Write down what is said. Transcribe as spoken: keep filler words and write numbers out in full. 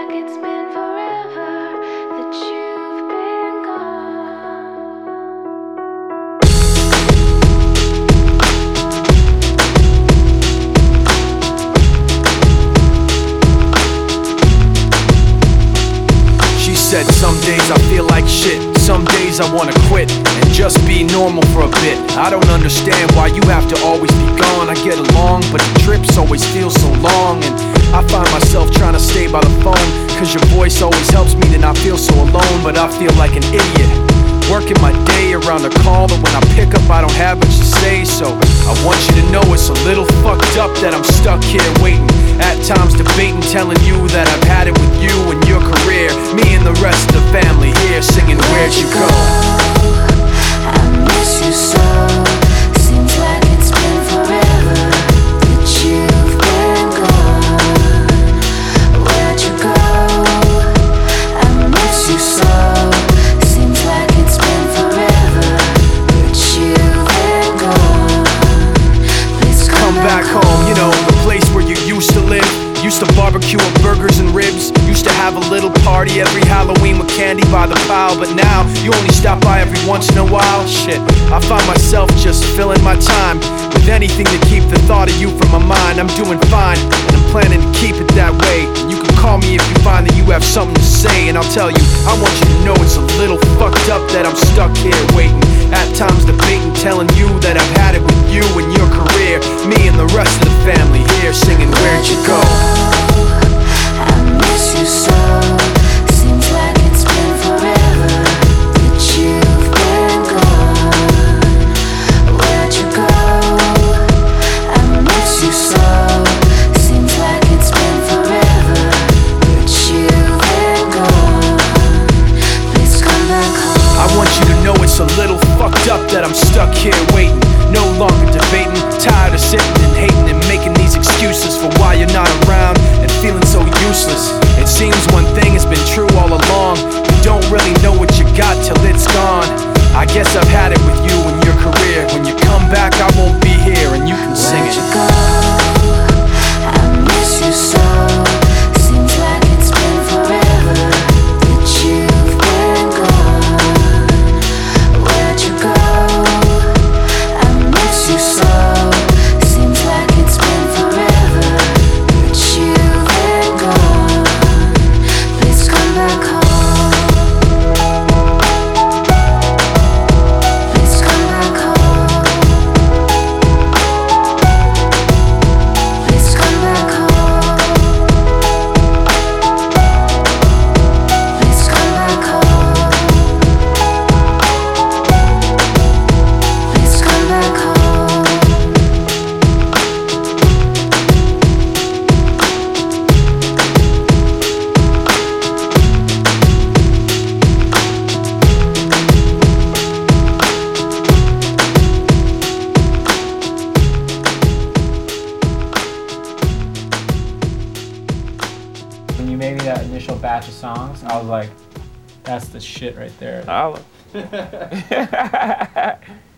like it's been forever that you've been gone. She said some days I feel like shit, some days I wanna quit and just be normal for a bit. I don't understand why you have to always be gone. I get along, but the trips always feel so long. And I find myself trying to stay by the phone, cause your voice always helps me to not feel so alone. But I feel like an idiot, working my day around the call, but when I pick up I don't have much to say. So I want you to know it's a little fucked up that I'm stuck here waiting, at times debating, telling you that I've had it with you and your career. Me and the rest of the family here singing Where'd You Go? I miss you so. Seems like it's been forever that you've been gone. Where'd you go? I miss you so. Seems like it's been forever that you've been gone. Please come, Come back home, you know, the place where you used to live. Used to barbecue with burgers and ribs. Used to have a little party every Halloween with candy by the pile. But now, you only stop by every once in a while. Shit, I find myself just filling my time with anything to keep the thought of you from my mind. I'm doing fine, and I'm planning to keep it that way. You can call me if you find that you have something to say, and I'll tell you, I want you to know it's a little fucked up that I'm stuck here waiting, at times debating, telling you that I've had it with you and your career. Me and the rest of the family here singing Where'd You Go? I miss you so. Seems like it's been forever that you've been gone. Where'd you go? I miss you so. Seems like it's been forever that you've been gone. Please come back home. I want you to know it's a little fucked up that I'm stuck here waiting, no longer debating, tired of sitting and hating and making these excuses for why you're not around and feeling so useless. It seems one thing has been true all along, you don't really know what you got till it's gone. I guess I've had it with you and your career. When you come back I won't be here and you can sing Where'd it. you go? I miss you so. Seems like it's been forever that you've been gone. Where'd you go? I miss you so. Seems like it's been forever that you've been gone. Please come back home. Please come back home. Please come back home. Please come back home. Please come back home. When you made me that initial batch of songs, I was like, that's the shit right there. Holla.